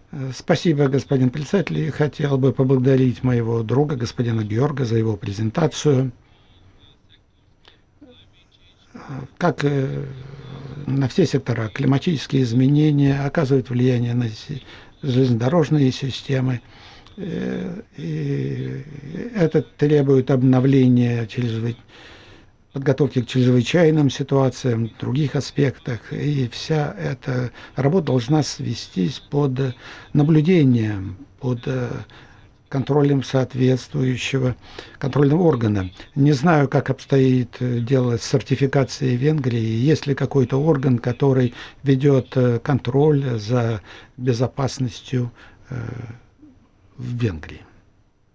Спасибо, господин председатель. И хотел бы поблагодарить моего друга, господина Георга, за его презентацию. Как на все сектора, климатические изменения оказывают влияние на железнодорожные системы. И это требует обновления подготовки к чрезвычайным ситуациям, других аспектах. И вся эта работа должна свестись под наблюдением, под контролем соответствующего контрольного органа. Не знаю, как обстоит дело с сертификацией Венгрии. Есть ли какой-то орган, который ведет контроль за безопасностью в Венгрии?